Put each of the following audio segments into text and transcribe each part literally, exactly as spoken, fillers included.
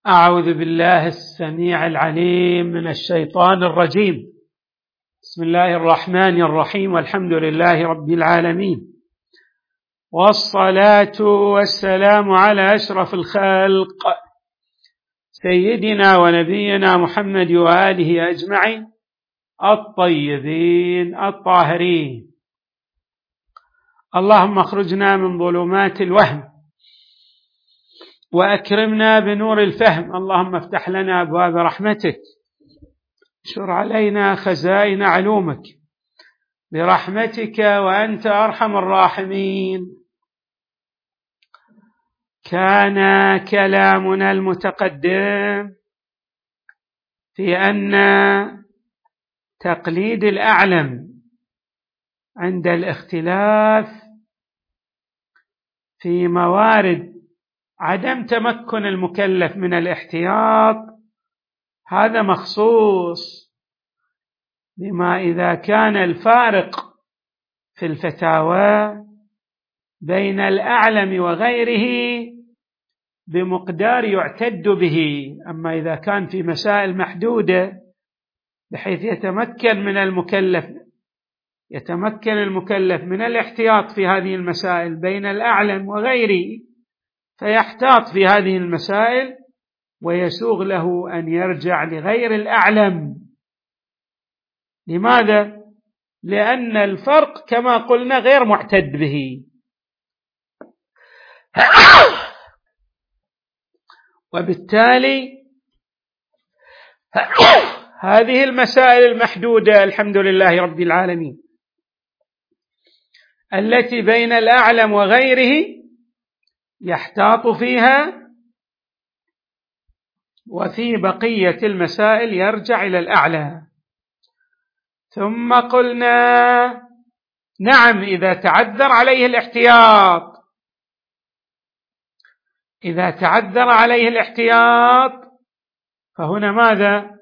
أعوذ بالله السميع العليم من الشيطان الرجيم. بسم الله الرحمن الرحيم، والحمد لله رب العالمين، والصلاة والسلام على أشرف الخلق سيدنا ونبينا محمد وآله أجمعين الطيبين الطاهرين. اللهم اخرجنا من ظلمات الوهم وأكرمنا بنور الفهم. اللهم افتح لنا أبواب رحمتك، اشر علينا خزائن علومك برحمتك وأنت أرحم الراحمين. كان كلامنا المتقدم في أن تقليد الأعلم عند الاختلاف في موارد عدم تمكن المكلف من الاحتياط هذا مخصوص بما إذا كان الفارق في الفتاوى بين الأعلم وغيره بمقدار يعتد به. أما إذا كان في مسائل محدودة بحيث يتمكن من المكلف يتمكن المكلف من الاحتياط في هذه المسائل بين الأعلم وغيره، فيحتاط في هذه المسائل ويسوغ له أن يرجع لغير الأعلم. لماذا؟ لأن الفرق كما قلنا غير معتد به، وبالتالي هذه المسائل المحدودة الحمد لله رب العالمين التي بين الأعلم وغيره يحتاط فيها، وفي بقية المسائل يرجع إلى الأعلى. ثم قلنا نعم إذا تعذر عليه الاحتياط إذا تعذر عليه الاحتياط فهنا ماذا؟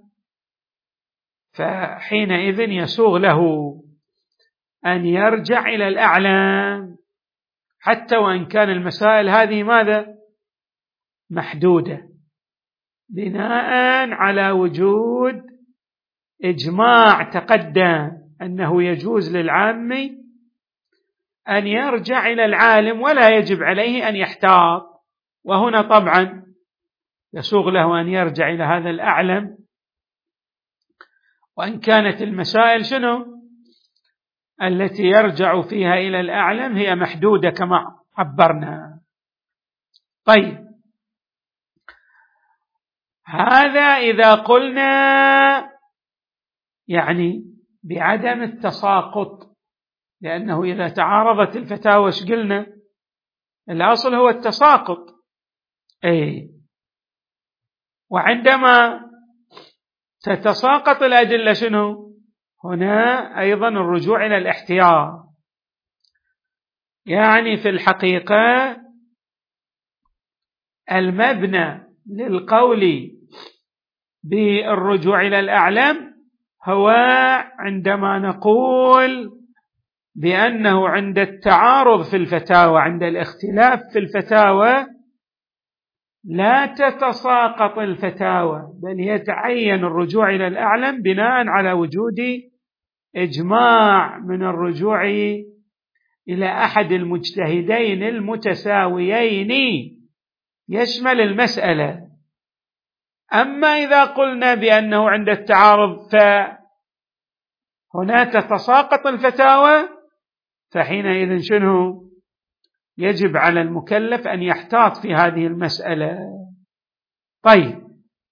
فحينئذ يسوغ له أن يرجع إلى الأعلى حتى وإن كان المسائل هذه ماذا؟ محدودة، بناء على وجود إجماع تقدم أنه يجوز للعامي أن يرجع إلى العالم ولا يجب عليه أن يحتاط. وهنا طبعا يسوغ له أن يرجع إلى هذا الأعلم وإن كانت المسائل شنو التي يرجع فيها إلى الأعلم هي محدودة كما عبرنا. طيب، هذا إذا قلنا يعني بعدم التساقط، لأنه إذا تعارضت الفتاوى ايش قلنا؟ الأصل هو التساقط. أي وعندما تتساقط الأدلة شنو؟ هنا أيضا الرجوع إلى الاحتياط. يعني في الحقيقة المبنى للقول بالرجوع إلى الأعلم هو عندما نقول بأنه عند التعارض في الفتاوى، عند الاختلاف في الفتاوى لا تتساقط الفتاوى، بل يتعين الرجوع إلى الأعلم بناء على وجود إجماع من الرجوع إلى أحد المجتهدين المتساويين يشمل المسألة. أما إذا قلنا بأنه عند التعارض فهنا تتساقط الفتاوى فحينئذ شنو؟ يجب على المكلف أن يحتاط في هذه المسألة. طيب،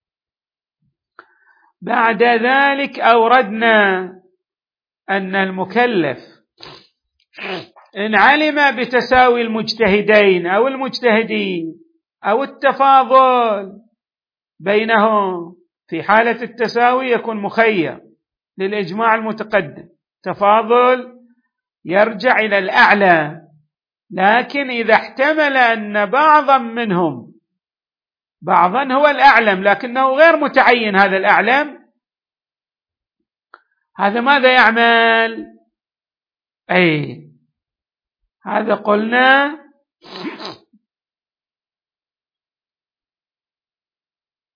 بعد ذلك أوردنا أن المكلف إن علم بتساوي المجتهدين أو المجتهدين أو التفاضل بينهم، في حالة التساوي يكون مخير للإجماع المتقدم، تفاضل يرجع إلى الأعلى. لكن إذا احتمل أن بعضا منهم بعضا هو الأعلم لكنه غير متعين هذا الأعلم، هذا ماذا يعمل؟ أي هذا قلنا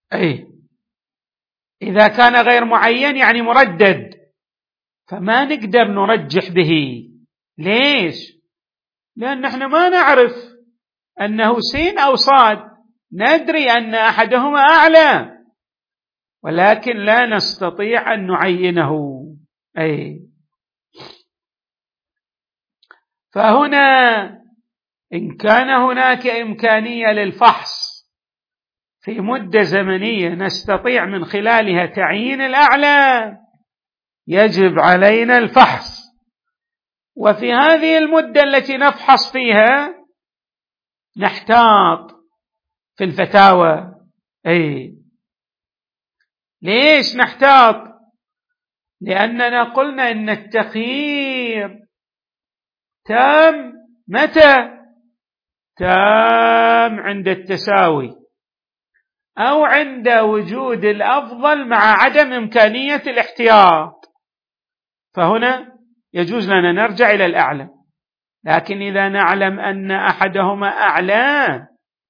أي إذا كان غير معين يعني مردد، فما نقدر نرجح به. ليش؟ لأن احنا ما نعرف أنه سين أو صاد، ندري أن أحدهما أعلى ولكن لا نستطيع أن نعينه. أي فهنا إن كان هناك إمكانية للفحص في مدة زمنية نستطيع من خلالها تعيين الأعلى، يجب علينا الفحص. وفي هذه المدة التي نفحص فيها نحتاط في الفتاوى. أي ليش نحتاط؟ لأننا قلنا إن التخيير تام متى؟ تام عند التساوي أو عند وجود الأفضل مع عدم إمكانية الاحتياط، فهنا يجوز لنا نرجع إلى الأعلى. لكن إذا نعلم أن أحدهما أعلى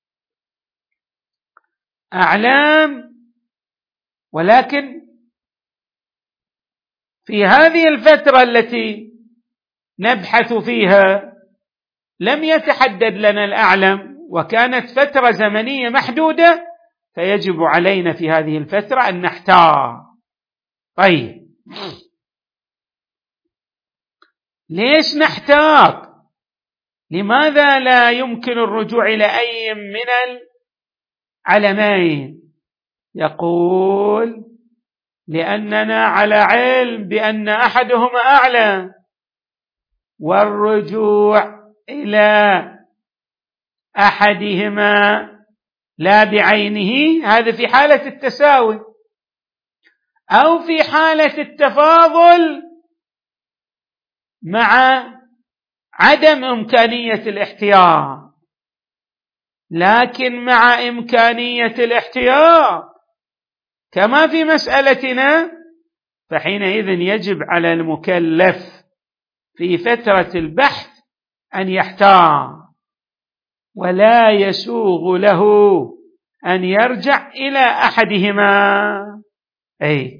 أعلام ولكن في هذه الفترة التي نبحث فيها لم يتحدد لنا الأعلم وكانت فترة زمنية محدودة، فيجب علينا في هذه الفترة أن نحتاط. طيب ليش نحتاط؟ لماذا لا يمكن الرجوع إلى أي من العلمين؟ يقول لأننا على علم بأن أحدهما أعلى، والرجوع إلى أحدهما لا بعينه هذا في حالة التساوي أو في حالة التفاضل مع عدم إمكانية الاحتياط. لكن مع إمكانية الاحتياط كما في مسألتنا، فحينئذ يجب على المكلف في فترة البحث أن يحتاط، ولا يسوغ له أن يرجع إلى أحدهما. أي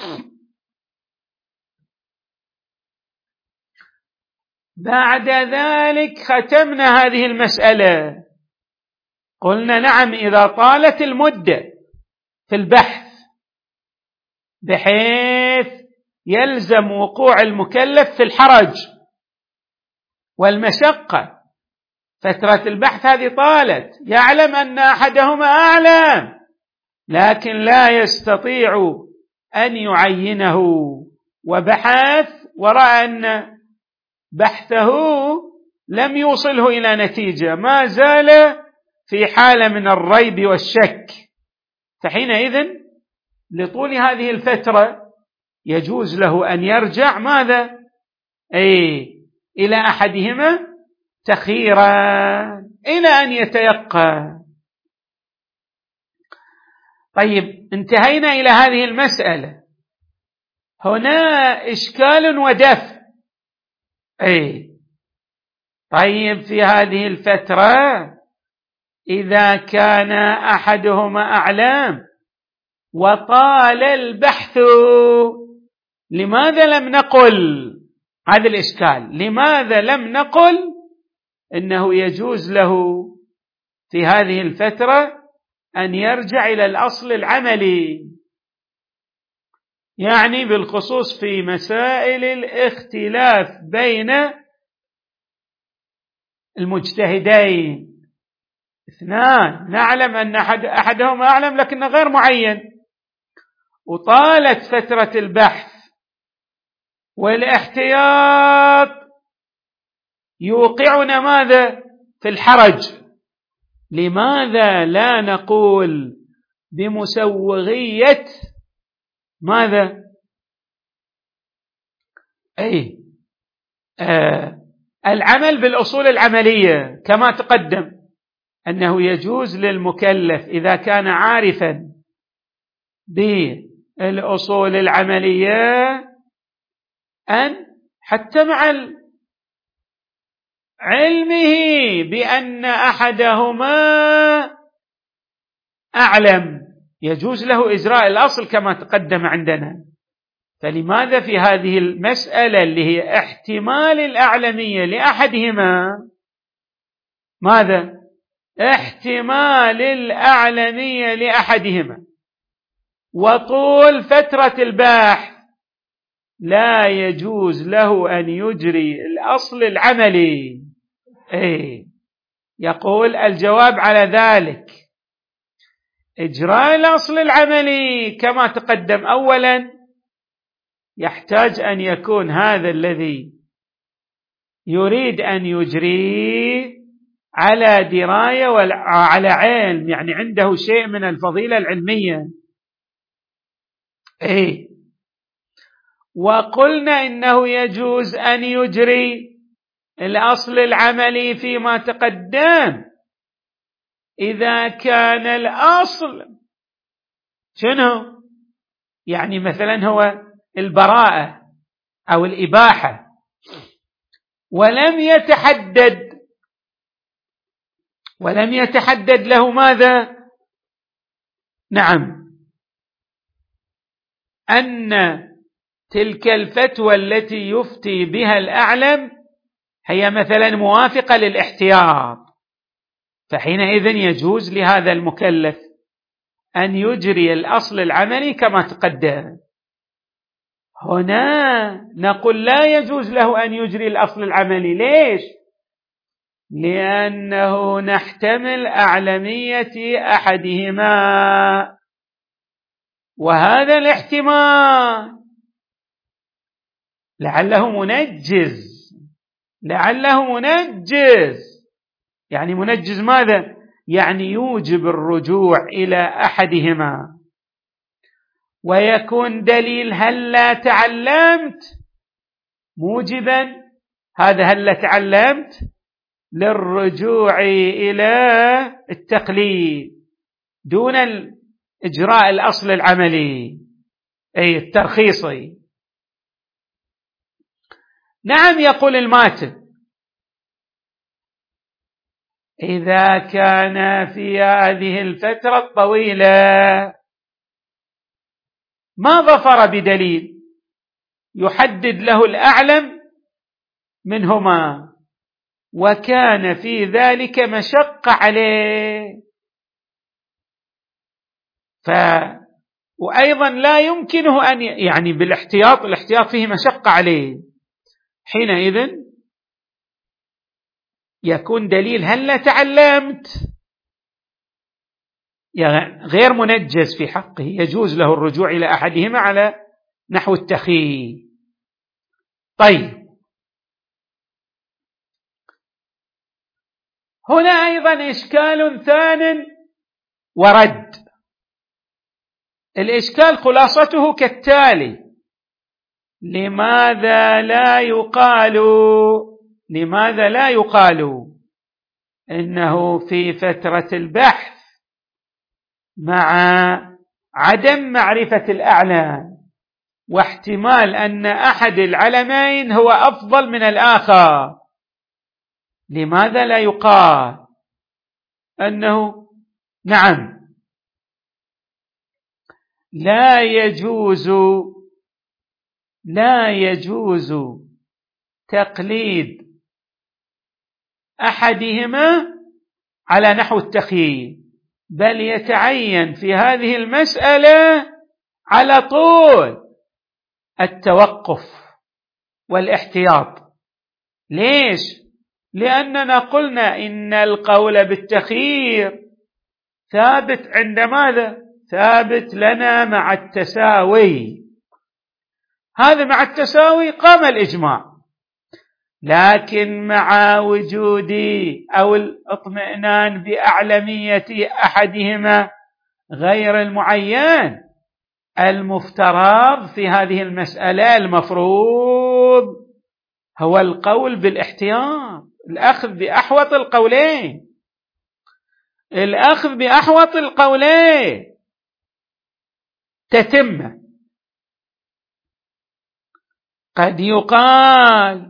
بعد ذلك ختمنا هذه المسألة، قلنا نعم إذا طالت المدة في البحث بحيث يلزم وقوع المكلف في الحرج والمشقة، فترة البحث هذه طالت، يعلم أن أحدهما أعلم لكن لا يستطيع أن يعينه، وبحث ورأى أن بحثه لم يوصله إلى نتيجة، ما زال في حالة من الريب والشك، فحينئذ لطول هذه الفترة يجوز له أن يرجع ماذا؟ أي إلى أحدهما تخيرا إلى أن يتيقن. طيب انتهينا إلى هذه المسألة. هنا إشكال ودفع. أي طيب في هذه الفترة إذا كان أحدهما أعلم وطال البحث، لماذا لم نقل هذا الإشكال؟ لماذا لم نقل إنه يجوز له في هذه الفترة أن يرجع إلى الأصل العملي؟ يعني بالخصوص في مسائل الاختلاف بين المجتهدين اثنان، نعلم أن أحد أحدهما أعلم لكنه غير معين، وطالت فترة البحث والاحتياط يوقعنا ماذا؟ في الحرج. لماذا لا نقول بمسوغية ماذا؟ أي آه العمل بالأصول العملية، كما تقدم أنه يجوز للمكلف إذا كان عارفا بالأصول العملية أن حتى مع علمه بأن أحدهما أعلم، يجوز له إجراء الأصل كما تقدم عندنا. فلماذا في هذه المسألة اللي هي احتمال الأعلمية لأحدهما، ماذا؟ احتمال الأعلمية لأحدهما وطول فترة البحث، لا يجوز له أن يجري الأصل العملي. إيه؟ يقول الجواب على ذلك إجراء الأصل العملي كما تقدم. أولا يحتاج أن يكون هذا الذي يريد أن يجريه على دراية وعلى علم، يعني عنده شيء من الفضيلة العلمية. إيه؟ وقلنا إنه يجوز أن يجري الأصل العملي فيما تقدم إذا كان الأصل شنو؟ يعني مثلا هو البراءة أو الإباحة، ولم يتحدد ولم يتحدد له ماذا؟ نعم، أن تلك الفتوى التي يفتي بها الأعلم هي مثلا موافقة للاحتياط، فحينئذ يجوز لهذا المكلف أن يجري الأصل العملي كما تقدم. هنا نقول لا يجوز له أن يجري الأصل العملي. ليش؟ لأنه نحتمل أعلمية أحدهما، وهذا الاحتمال لعله منجز لعله منجز يعني منجز ماذا؟ يعني يوجب الرجوع إلى أحدهما، ويكون دليل هلا تعلمت موجبا هذا هلا تعلمت للرجوع إلى التقليد دون إجراء الأصل العملي أي الترخيصي. نعم، يقول الماتن إذا كان في هذه الفترة الطويلة ما ظفر بدليل يحدد له الأعلم منهما، وكان في ذلك مشقة عليه، ف وأيضا لا يمكنه أن يعني بالاحتياط الاحتياط فيه مشقة عليه، حينئذ يكون دليل هل تعلمت يعني غير منجز في حقه، يجوز له الرجوع إلى أحدهما على نحو التخيير. طيب، هنا أيضا إشكال ثان ورد. الإشكال خلاصته كالتالي: لماذا لا يقال لماذا لا يقال إنه في فترة البحث مع عدم معرفة الأعلام واحتمال أن أحد العلمين هو أفضل من الآخر، لماذا لا يقال أنه نعم لا يجوز لا يجوز تقليد أحدهما على نحو التخيير، بل يتعين في هذه المسألة على طول التوقف والاحتياط. ليش؟ لأننا قلنا إن القول بالتخيير ثابت عند ماذا؟ ثابت لنا مع التساوي، هذا مع التساوي قام الإجماع، لكن مع وجود أو الاطمئنان بأعلمية أحدهما غير المعين، المفترض في هذه المسألة المفروض هو القول بالاحتياط، الأخذ بأحوط القولين الأخذ بأحوط القولين تتم. قد يقال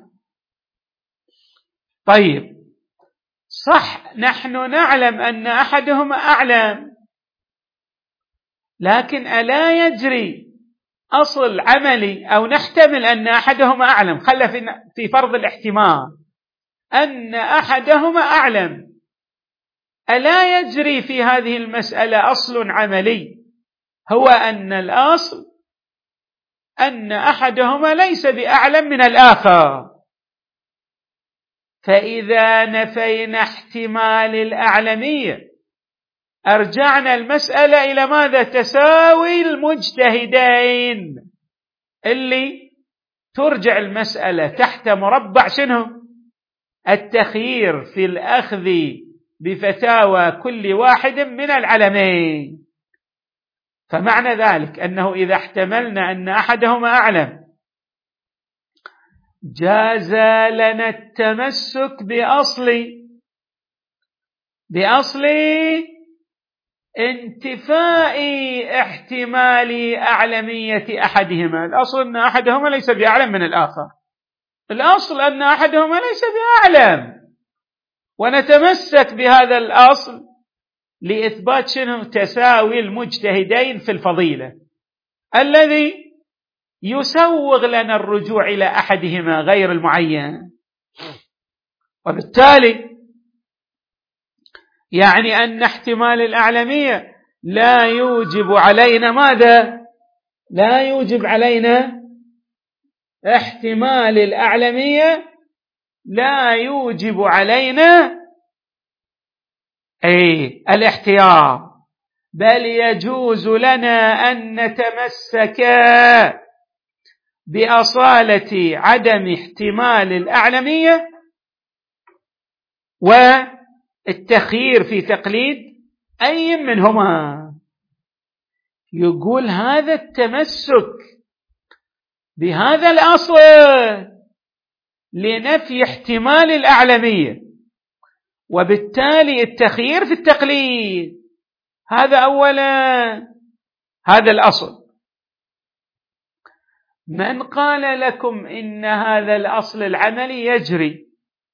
طيب صح، نحن نعلم أن أحدهما أعلم، لكن ألا يجري أصل عملي أو نحتمل أن أحدهما أعلم، خلى في فرض الاحتمال أن أحدهما أعلم، ألا يجري في هذه المسألة أصل عملي هو أن الأصل أن أحدهما ليس بأعلم من الآخر. فإذا نفينا احتمال الأعلمية أرجعنا المسألة إلى ماذا؟ تساوي المجتهدين، اللي ترجع المسألة تحت مربع شنو؟ التخيير في الأخذ بفتاوى كل واحد من العلمين. فمعنى ذلك أنه إذا احتملنا أن أحدهما أعلم جاز لنا التمسك بأصل بأصل انتفاء احتمال أعلمية أحدهما. الأصل أن أحدهما ليس بأعلم من الآخر، الأصل أن أحدهما ليس بأعلم، ونتمسك بهذا الأصل لإثبات شنو؟ تساوي المجتهدين في الفضيلة، الذي يسوغ لنا الرجوع إلى أحدهما غير المعين. وبالتالي يعني أن احتمال الأعلمية لا يوجب علينا ماذا؟ لا يوجب علينا احتمال الأعلمية لا يوجب علينا أي الاحتياط، بل يجوز لنا أن نتمسك بأصالة عدم احتمال الأعلمية والتخيير في تقليد أي منهما. يقول هذا التمسك بهذا الأصل لنفي احتمال الأعلمية وبالتالي التخيير في التقليد، هذا أولا هذا الأصل. من قال لكم إن هذا الأصل العملي يجري؟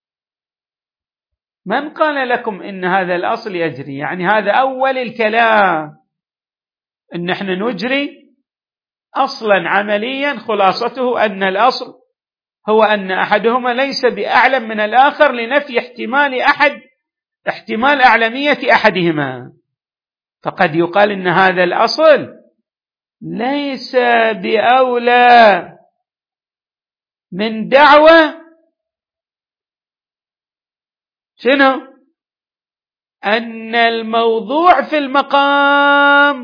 من قال لكم إن هذا الأصل يجري؟ يعني هذا أول الكلام، إن نحن نجري أصلا عمليا خلاصته أن الأصل هو أن أحدهما ليس بأعلم من الآخر لنفي احتمال أحد احتمال أعلمية أحدهما. فقد يقال إن هذا الأصل ليس بأولى من دعوة شنو؟ أن الموضوع في المقام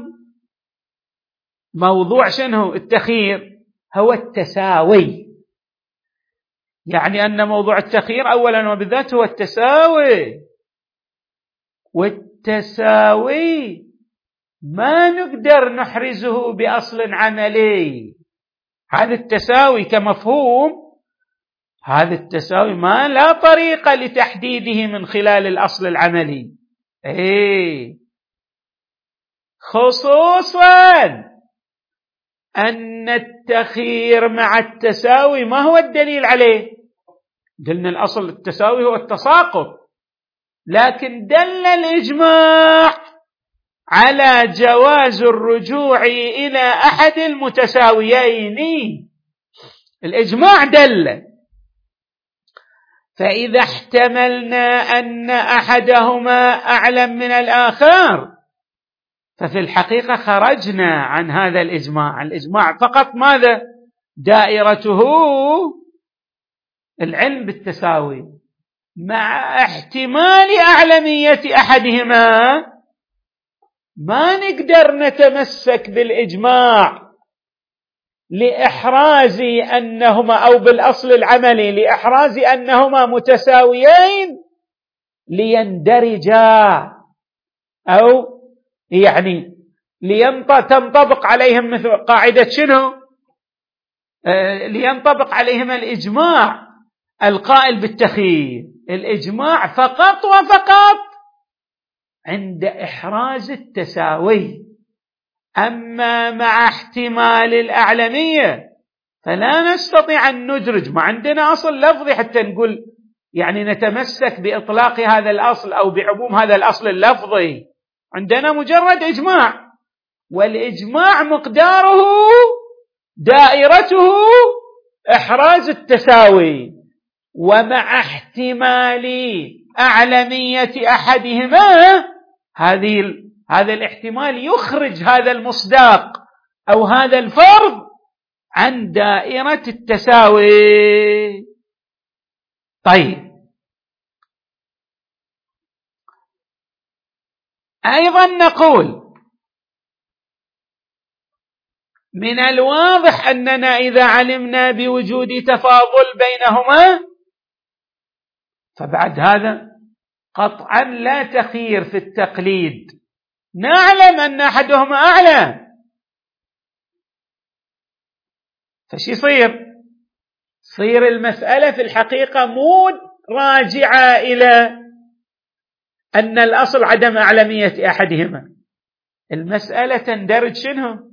موضوع شنو؟ التخيير هو التساوي، يعني أن موضوع التخيير أولا وبالذات هو التساوي، والتساوي ما نقدر نحرزه بأصل عملي. هذا التساوي كمفهوم، هذا التساوي ما لا طريقة لتحديده من خلال الأصل العملي. إيه خصوصا أن التخيير مع التساوي ما هو الدليل عليه؟ قلنا الأصل التساوي هو التساقط، لكن دل الإجماع على جواز الرجوع إلى أحد المتساويين، الإجماع دل. فإذا احتملنا أن أحدهما أعلم من الآخر ففي الحقيقة خرجنا عن هذا الإجماع. الإجماع فقط ماذا؟ دائرته العلم بالتساوي، مع احتمال أعلمية أحدهما ما نقدر نتمسك بالإجماع لإحراز أنهما أو بالأصل العملي لإحراز أنهما متساويين ليندرجا أو يعني لينطبق عليهم مثل قاعدة شنو؟ آه لينطبق عليهم الإجماع القائل بالتخيير. الإجماع فقط وفقط عند إحراز التساوي، أما مع احتمال الأعلمية فلا نستطيع أن ندرج، ما عندنا أصل لفظي حتى نقول يعني نتمسك بإطلاق هذا الأصل أو بعموم هذا الأصل اللفظي، عندنا مجرد إجماع. والإجماع مقداره دائرته إحراز التساوي، ومع احتمال أعلمية أحدهما هذه هذا الاحتمال يخرج هذا المصداق أو هذا الفرض عن دائرة التساوي. طيب، أيضا نقول من الواضح أننا إذا علمنا بوجود تفاضل بينهما فبعد هذا قطعا لا تخير في التقليد، نعلم أن أحدهما أعلى، فش يصير؟ صير المسألة في الحقيقة مو راجعة إلى أن الأصل عدم أعلمية أحدهما، المسألة تندرج شنو؟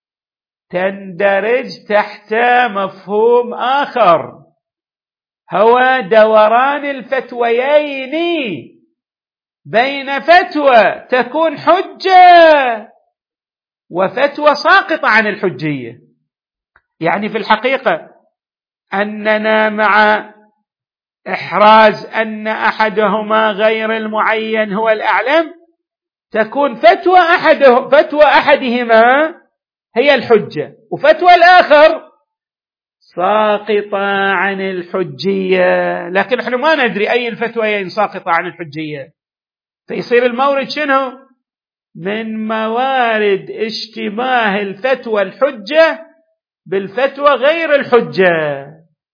تندرج تحت مفهوم آخر، هو دوران الفتويين بين فتوى تكون حجة وفتوى ساقطة عن الحجية. يعني في الحقيقة أننا مع إحراز أن أحدهما غير المعين هو الأعلم تكون فتوى أحده فتوى أحدهما هي الحجة وفتوى الآخر ساقطة عن الحجية، لكن نحن ما ندري أي الفتويين ساقطة عن الحجية، فيصير المورد شنو؟ من موارد اشتباه الفتوى الحجة بالفتوى غير الحجة.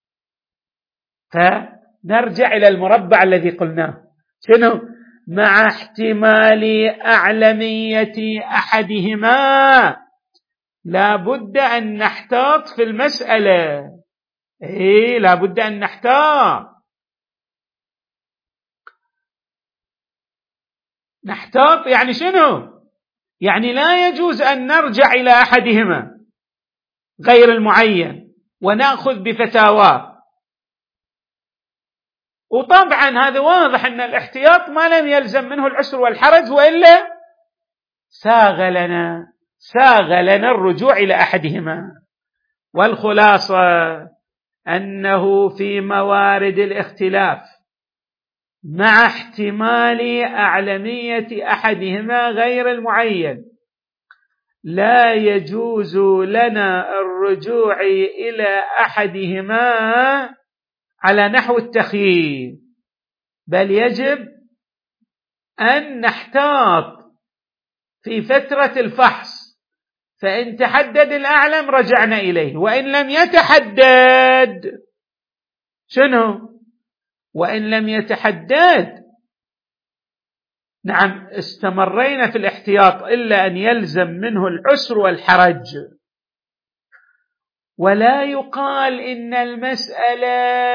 فنرجع إلى المربع الذي قلناه شنو؟ مع احتمال أعلمية أحدهما لا بد أن نحتاط في المسألة. إيه، لا بد أن نحتاط نحتاط يعني شنو؟ يعني لا يجوز أن نرجع إلى أحدهما غير المعين ونأخذ بفتاواه، وطبعا هذا واضح أن الاحتياط ما لم يلزم منه العسر والحرج، وإلا ساغ لنا ساغ لنا الرجوع إلى أحدهما. والخلاصة أنه في موارد الاختلاف مع احتمال أعلمية أحدهما غير المعين لا يجوز لنا الرجوع إلى أحدهما على نحو التخيير، بل يجب أن نحتاط في فترة الفحص، فإن تحدد الأعلم رجعنا إليه، وإن لم يتحدد شنو؟ وإن لم يتحدد نعم استمرينا في الاحتياط إلا أن يلزم منه العسر والحرج. ولا يقال إن المسألة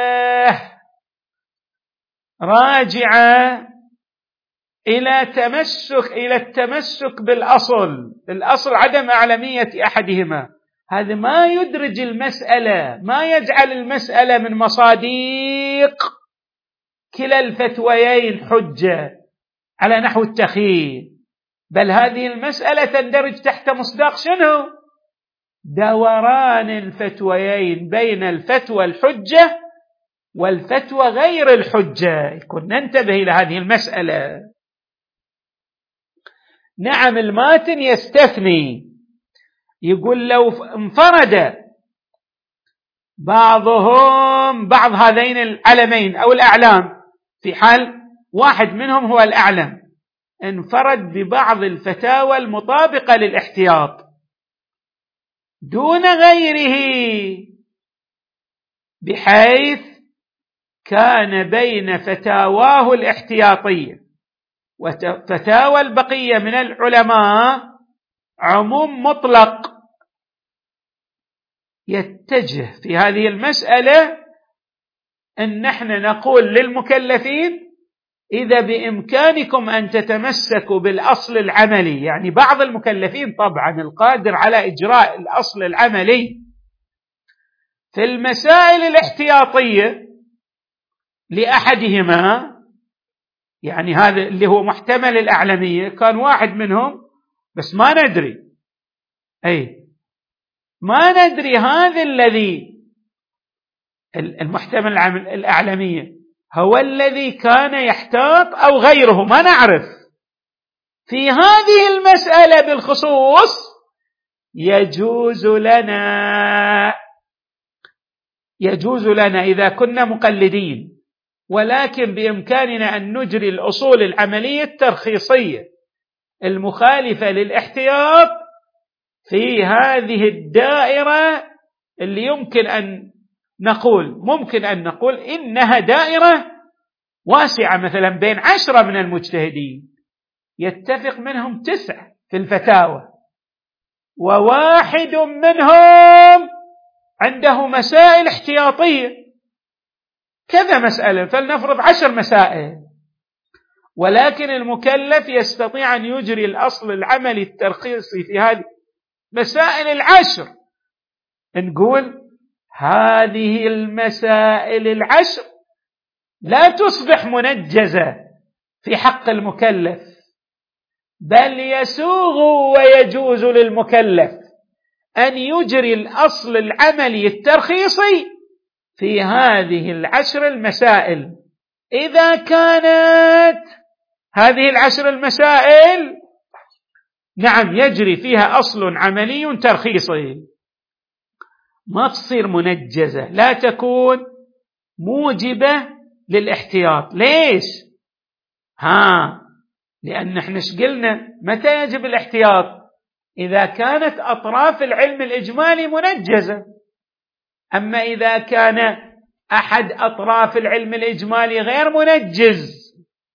راجعة إلى تمسك إلى التمسك بالأصل، الأصل عدم أعلمية أحدهما، هذا ما يدرج المسألة، ما يجعل المسألة من مصاديق كلا الفتويين حجة على نحو التخيير، بل هذه المسألة تندرج تحت مصداق شنو؟ دوران الفتويين بين الفتوى الحجة والفتوى غير الحجة، كنا ننتبه إلى هذه المسألة. نعم الماتن يستثني، يقول لو انفرد بعضهم بعض هذين العلمين أو الأعلام، في حال واحد منهم هو الأعلم انفرد ببعض الفتاوى المطابقة للاحتياط دون غيره، بحيث كان بين فتاواه الاحتياطية وفتاوى البقية من العلماء عموم مطلق، يتجه في هذه المسألة أن نحن نقول للمكلفين إذا بإمكانكم أن تتمسكوا بالأصل العملي، يعني بعض المكلفين طبعا القادر على إجراء الأصل العملي في المسائل الاحتياطية لأحدهما، يعني هذا اللي هو محتمل الأعلمية كان واحد منهم بس ما ندري، أي ما ندري هذا الذي المحتمل الأعلمية هو الذي كان يحتاط أو غيره، ما نعرف. في هذه المسألة بالخصوص يجوز لنا يجوز لنا إذا كنا مقلدين، ولكن بإمكاننا أن نجري الأصول العملية الترخيصية المخالفة للاحتياط في هذه الدائرة اللي يمكن أن نقول ممكن أن نقول إنها دائرة واسعة، مثلا بين عشرة من المجتهدين يتفق منهم تسع في الفتاوى، وواحد منهم عنده مسائل احتياطية كذا مسألة، فلنفرض عشر مسائل، ولكن المكلف يستطيع أن يجري الأصل العملي الترخيصي في هذه مسائل العشر. نقول هذه المسائل العشر لا تصبح منجزة في حق المكلف، بل يسوغ ويجوز للمكلف أن يجري الأصل العملي الترخيصي في هذه العشر المسائل إذا كانت هذه العشر المسائل نعم يجري فيها أصل عملي ترخيصي، ما تصير منجزة، لا تكون موجبة للاحتياط. ليش؟ ها لأن احنا قلنا متى يجب الاحتياط؟ إذا كانت أطراف العلم الإجمالي منجزة. أما إذا كان أحد أطراف العلم الإجمالي غير منجز،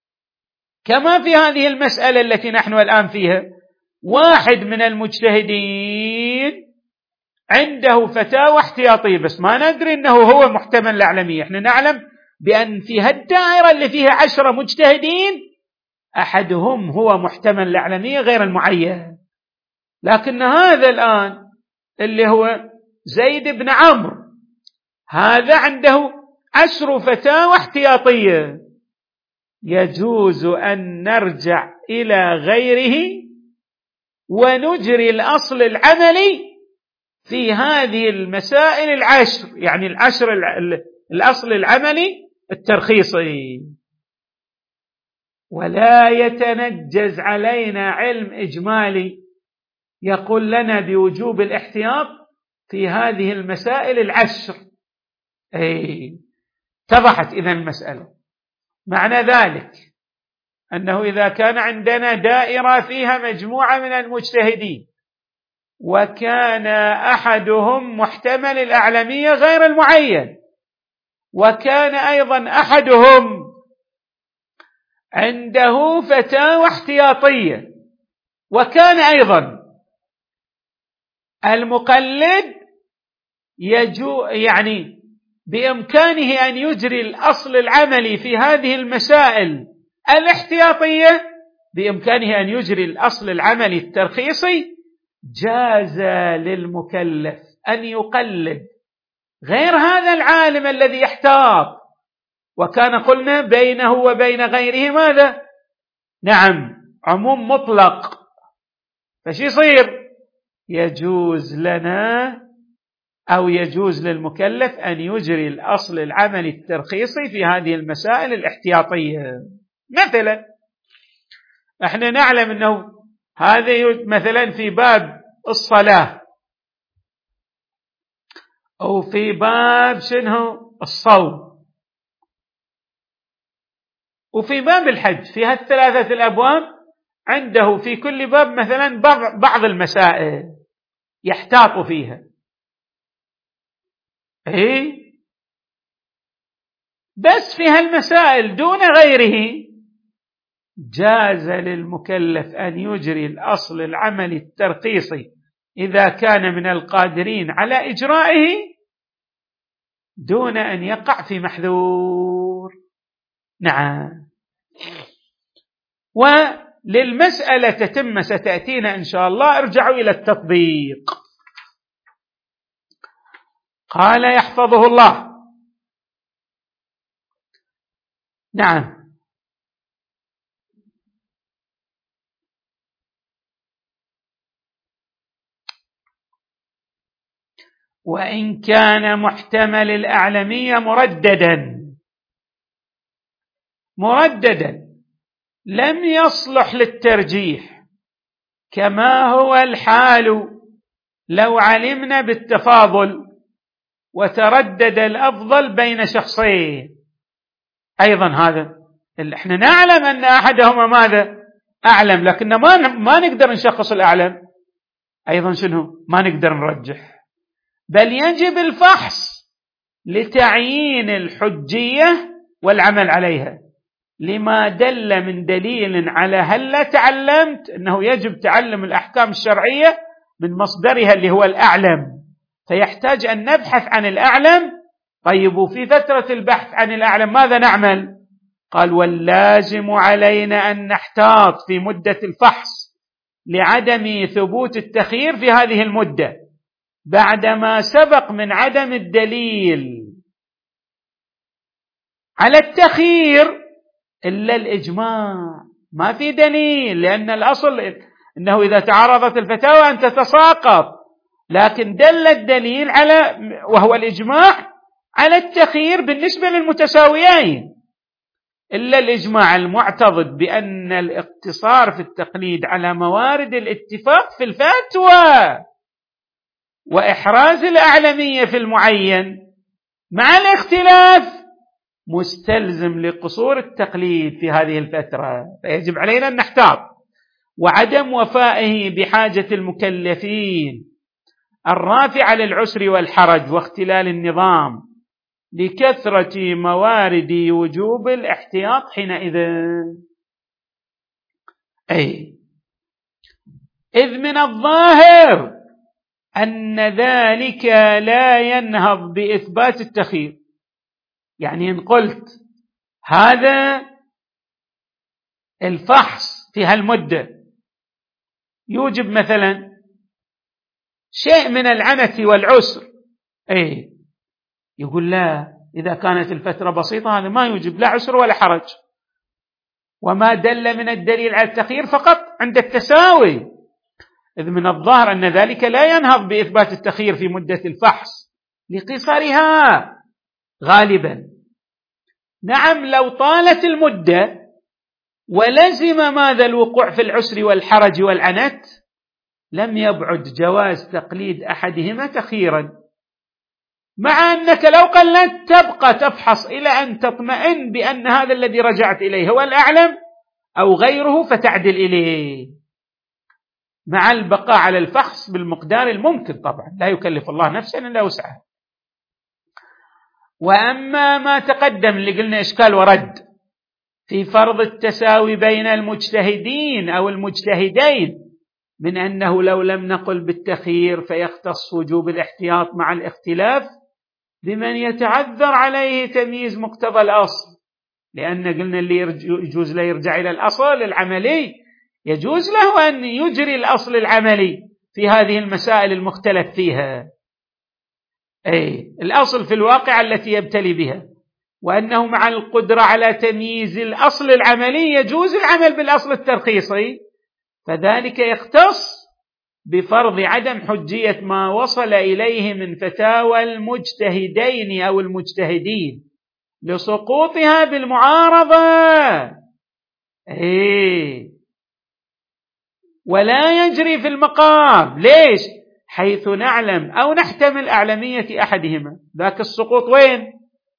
كما في هذه المسألة التي نحن الآن فيها، واحد من المجتهدين عنده فتاوى احتياطية بس ما ندري أنه هو محتمل الأعلمية. احنا نعلم بأن في هالدائرة اللي فيها عشرة مجتهدين أحدهم هو محتمل الأعلمية غير المعين، لكن هذا الآن اللي هو زيد بن عمرو هذا عنده عشر فتاوى احتياطية، يجوز أن نرجع إلى غيره ونجري الأصل العملي في هذه المسائل العشر، يعني العشر الأصل العملي الترخيصي، ولا يتنجز علينا علم إجمالي يقول لنا بوجوب الاحتياط في هذه المسائل العشر. أي اتضحت إذن المسألة. معنى ذلك أنه إذا كان عندنا دائرة فيها مجموعة من المجتهدين وكان أحدهم محتمل الأعلمية غير المعين، وكان أيضا أحدهم عنده فتاوى احتياطية، وكان أيضا المقلد يجو يعني بإمكانه أن يجري الأصل العملي في هذه المسائل الاحتياطية، بإمكانه أن يجري الأصل العملي الترخيصي، جاز للمكلف أن يقلد غير هذا العالم الذي يحتاط، وكان قلنا بينه وبين غيره ماذا؟ نعم عموم مطلق. فشي يصير؟ يجوز لنا أو يجوز للمكلف أن يجري الأصل العملي الترخيصي في هذه المسائل الاحتياطية. مثلا احنا نعلم أنه هذا مثلا في باب الصلاة، أو في باب شنو الصوم، وفي باب الحج، في هالثلاثة الأبواب عنده في كل باب مثلا بعض المسائل يحتاط فيها. إيه بس في هالمسائل دون غيره جاز للمكلف أن يجري الأصل العملي الترخيصي إذا كان من القادرين على إجرائه دون أن يقع في محذور. نعم. وللمسألة تتم ستأتينا إن شاء الله. ارجعوا إلى التطبيق. قال يحفظه الله. نعم. وإن كان محتمل الأعلمية مرددا مرددا لم يصلح للترجيح، كما هو الحال لو علمنا بالتفاضل وتردد الأفضل بين شخصين. أيضا هذا احنا نعلم أن أحدهما ماذا أعلم، لكن ما ما نقدر نشخص الأعلم. أيضا شنو ما نقدر نرجح، بل يجب الفحص لتعيين الحجية والعمل عليها، لما دل من دليل على هل تعلمت أنه يجب تعلم الأحكام الشرعية من مصدرها اللي هو الأعلم، فيحتاج أن نبحث عن الأعلم. طيب وفي فترة البحث عن الأعلم ماذا نعمل؟ قال واللازم علينا أن نحتاط في مدة الفحص لعدم ثبوت التخيير في هذه المدة، بعدما سبق من عدم الدليل على التخيير إلا الإجماع. ما في دليل، لأن الأصل أنه إذا تعارضت الفتاوى أن تتساقط، لكن دل الدليل على وهو الإجماع على التخيير بالنسبة للمتساويين، إلا الإجماع المعتضد بأن الاقتصار في التقليد على موارد الاتفاق في الفتوى وإحراز الأعلمية في المعين مع الاختلاف مستلزم لقصور التقليد في هذه الفترة، فيجب علينا أن نحتاط. وعدم وفائه بحاجة المكلفين الرافعة للعسر والحرج واختلال النظام لكثرة موارد وجوب الاحتياط حينئذ. أي إذ من الظاهر أن ذلك لا ينهض بإثبات التخيير. يعني إن قلت هذا الفحص في هالمدة يوجب مثلا شيء من العنة والعسر، أي يقول لا، إذا كانت الفترة بسيطة هذا ما يوجب لا عسر ولا حرج، وما دل من الدليل على التخيير فقط عند التساوي. إذ من الظاهر أن ذلك لا ينهض بإثبات التخيير في مدة الفحص لقصرها غالبا. نعم لو طالت المدة ولزم ماذا الوقوع في العسر والحرج والعنت لم يبعد جواز تقليد أحدهما تخييرا، مع أنك لو قلدت تبقى تفحص إلى أن تطمئن بأن هذا الذي رجعت إليه هو الأعلم أو غيره فتعدل إليه، مع البقاء على الفحص بالمقدار الممكن. طبعا لا يكلف الله نفسا إلا وسعها. وأما ما تقدم اللي قلنا إشكال ورد في فرض التساوي بين المجتهدين أو المجتهدين، من أنه لو لم نقل بالتخيير فيختص وجوب الاحتياط مع الاختلاف بمن يتعذر عليه تمييز مقتضى الأصل، لأن قلنا اللي يجوز له يرجع إلى الأصل العملي يجوز له أن يجري الأصل العملي في هذه المسائل المختلف فيها، أي الأصل في الواقع التي يبتلي بها، وأنه مع القدرة على تمييز الأصل العملي يجوز العمل بالأصل الترخيصي، فذلك يختص بفرض عدم حجية ما وصل إليه من فتاوى المجتهدين أو المجتهدين لسقوطها بالمعارضة. إيه ولا يجري في المقام. ليش؟ حيث نعلم أو نحتمل أعلمية أحدهما. ذاك السقوط وين؟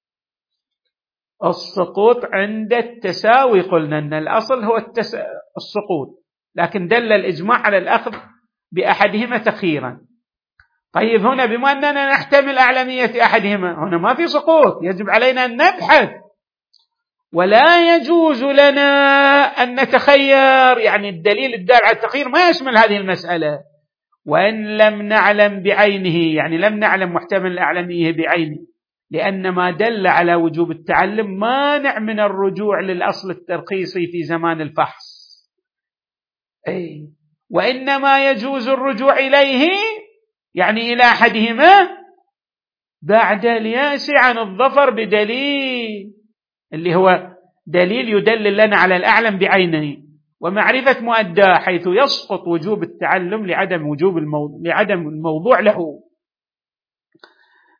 السقوط عند التساوي. قلنا أن الأصل هو التس... السقوط، لكن دل الإجماع على الأخذ بأحدهما تخييرا. طيب هنا بما أننا نحتمل أعلمية أحدهما هنا ما في سقوط، يجب علينا أن نبحث، ولا يجوز لنا أن نتخير. يعني الدليل الدال على التخيير ما يشمل هذه المسألة، وإن لم نعلم بعينه، يعني لم نعلم محتمل الأعلمية بعينه، لأن ما دل على وجوب التعلم مانع من الرجوع للأصل الترخيصي في زمان الفحص. أي وإنما يجوز الرجوع إليه يعني إلى أحدهما بعد الياس عن الظفر بدليل، اللي هو دليل يدلل لنا على الأعلم بعينه ومعرفة مؤداه، حيث يسقط وجوب التعلم لعدم وجوب الموضوع لعدم الموضوع له.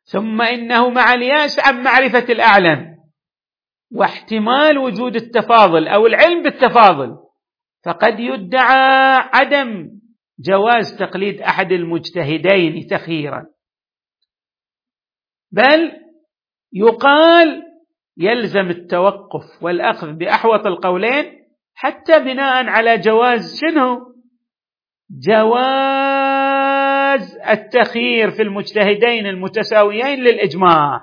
ثم إنه مع اليأس عن معرفة الأعلم واحتمال وجود التفاضل أو العلم بالتفاضل، فقد يدعى عدم جواز تقليد أحد المجتهدين تخييرا، بل يقال يلزم التوقف والأخذ بأحوط القولين حتى بناء على جواز شنو؟ جواز التخيير في المجتهدين المتساويين للإجماع.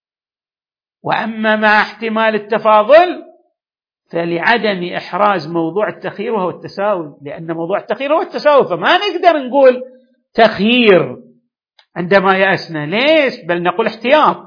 وأما مع احتمال التفاضل فلعدم إحراز موضوع التخيير وهو التساوي، لأن موضوع التخيير هو التساوي، فما نقدر نقول تخيير عندما يأسنا. ليش؟ بل نقول احتياط.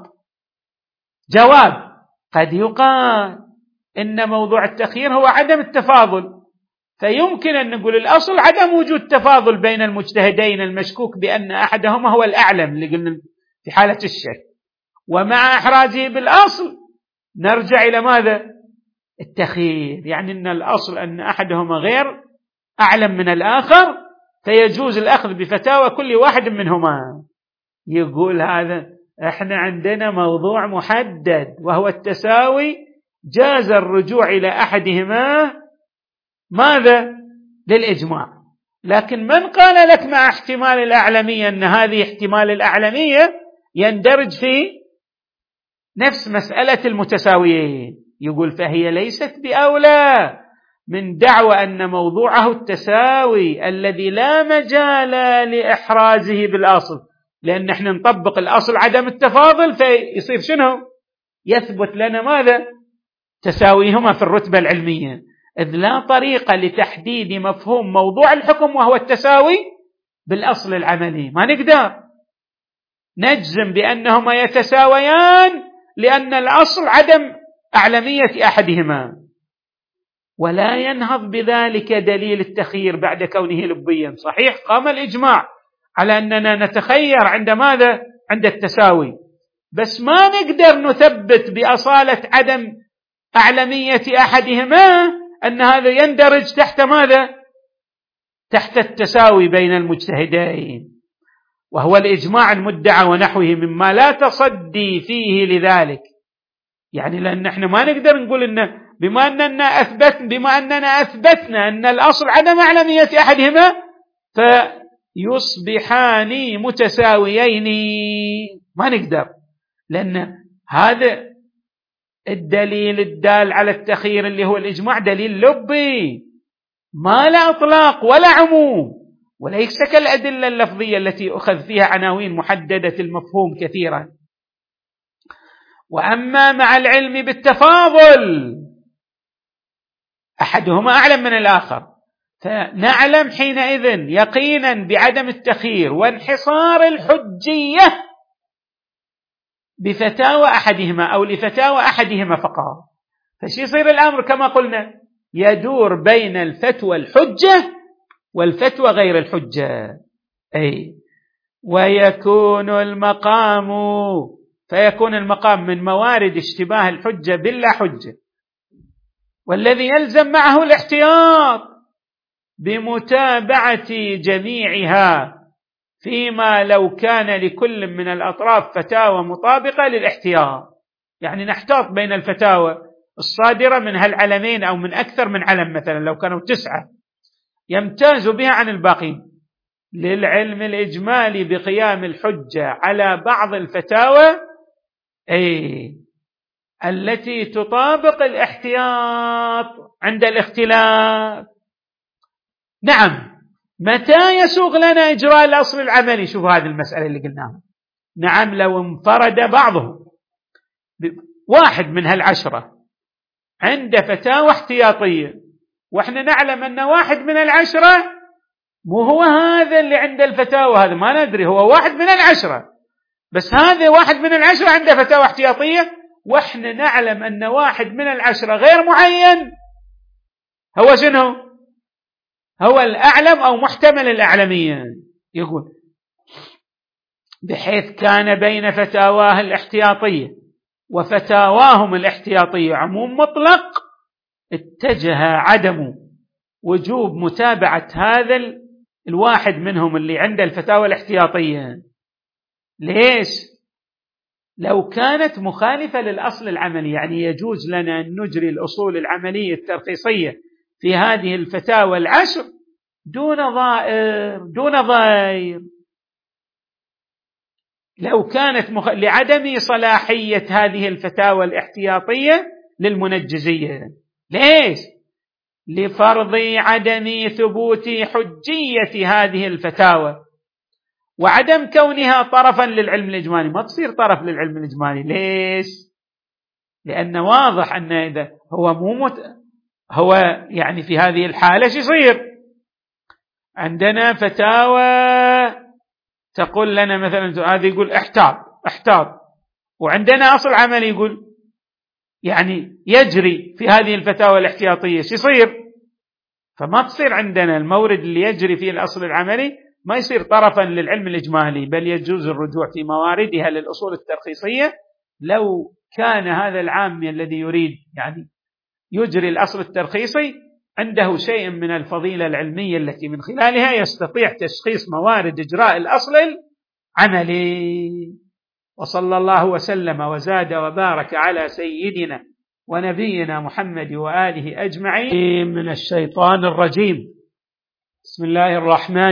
جواب: قد يقال إن موضوع التخيير هو عدم التفاضل، فيمكن أن نقول الأصل عدم وجود تفاضل بين المجتهدين المشكوك بأن أحدهما هو الأعلم اللي قلنا في حالة الشك، ومع إحرازه بالأصل نرجع إلى ماذا؟ التخيير، يعني أن الأصل أن أحدهما غير أعلم من الآخر، فيجوز الأخذ بفتاوى كل واحد منهما. يقول هذا احنا عندنا موضوع محدد وهو التساوي، جاز الرجوع إلى أحدهما ماذا؟ للإجماع. لكن من قال لك مع احتمال الأعلمية أن هذه احتمال الأعلمية يندرج في نفس مسألة المتساويين؟ يقول فهي ليست بأولى من دعوى أن موضوعه التساوي الذي لا مجال لإحرازه بالأصل، لأن احنا نطبق الأصل عدم التفاضل، فيصير شنو؟ يثبت لنا ماذا؟ تساويهما في الرتبة العلمية، إذ لا طريقة لتحديد مفهوم موضوع الحكم وهو التساوي بالأصل العملي. ما نقدر نجزم بأنهما يتساويان لأن الأصل عدم أعلمية أحدهما، ولا ينهض بذلك دليل التخيير بعد كونه لبيا. صحيح قام الإجماع على أننا نتخير عند ماذا؟ عند التساوي، بس ما نقدر نثبت بأصالة عدم أعلمية أحدهما أن هذا يندرج تحت ماذا؟ تحت التساوي بين المجتهدين، وهو الإجماع المدعى ونحوه مما لا تصدي فيه لذلك. يعني لأن احنا ما نقدر نقول إن بما أننا أثبت بما أننا أثبتنا أن الأصل عدم أعلمية أحدهما فيصبحان متساويين، ما نقدر، لأن هذا الدليل الدال على التخيير اللي هو الإجماع دليل لبي، ما لا إطلاق ولا عموم، وليس كالأدلة اللفظية التي أخذ فيها عناوين محددة المفهوم كثيرا. وأما مع العلم بالتفاضل أحدهما أعلم من الآخر، فنعلم حينئذ يقينا بعدم التخيير وانحصار الحجية بفتاوى أحدهما أو لفتاوى أحدهما فقط. فشي يصير الأمر كما قلنا يدور بين الفتوى الحجة والفتوى غير الحجة، أي ويكون المقام فيكون المقام من موارد اشتباه الحجة باللا حجة، والذي يلزم معه الاحتياط بمتابعة جميعها، فيما لو كان لكل من الأطراف فتاوى مطابقة للاحتياط. يعني نحتاط بين الفتاوى الصادرة من هالعلمين أو من أكثر من علم، مثلا لو كانوا تسعة يمتاز بها عن الباقين، للعلم الإجمالي بقيام الحجة على بعض الفتاوى أي التي تطابق الاحتياط عند الاختلاف. نعم، متى يسوغ لنا إجراء الأصل العملي؟ شوف هذه المسألة اللي قلناها. نعم، لو انفرد بعضهم، واحد من هالعشرة عنده فتاوى احتياطية، وإحنا نعلم أن واحد من العشرة مو هو هذا اللي عنده الفتاوى، هذا ما ندري، هو واحد من العشرة، بس هذا واحد من العشرة عنده فتاوى احتياطية، وإحنا نعلم أن واحد من العشرة غير معين هو شنو؟ هو الأعلم أو محتمل الأعلمية. يقول بحيث كان بين فتاواه الاحتياطية وفتاواهم الاحتياطية عموم مطلق، اتجه عدم وجوب متابعة هذا الواحد منهم اللي عنده الفتاوى الاحتياطية. ليش؟ لو كانت مخالفة للأصل العملي، يعني يجوز لنا أن نجري الأصول العملية الترخيصية في هذه الفتاوى العشر دون ضائر دون ضير، لو كانت مخ... لعدم صلاحية هذه الفتاوى الاحتياطية للمنجزية. ليش؟ لفرض عدم ثبوت حجية هذه الفتاوى وعدم كونها طرفا للعلم الإجمالي. ما تصير طرف للعلم الإجمالي. ليش؟ لأن واضح أن إذا هو مو مت... هو يعني في هذه الحالة شو يصير؟ عندنا فتاوى تقول لنا مثلا هذا يقول احتاط احتاط، وعندنا أصل عملي يقول يعني يجري في هذه الفتاوى الاحتياطية، شو يصير؟ فما تصير عندنا المورد اللي يجري فيه الأصل العملي ما يصير طرفا للعلم الإجمالي، بل يجوز الرجوع في مواردها للأصول الترخيصية لو كان هذا العامي الذي يريد يعني يجري الأصل الترخيصي عنده شيء من الفضيلة العلمية التي من خلالها يستطيع تشخيص موارد إجراء الأصل العملي. وصلى الله وسلم وزاد وبارك على سيدنا ونبينا محمد وآله أجمعين. من الشيطان الرجيم. بسم الله الرحمن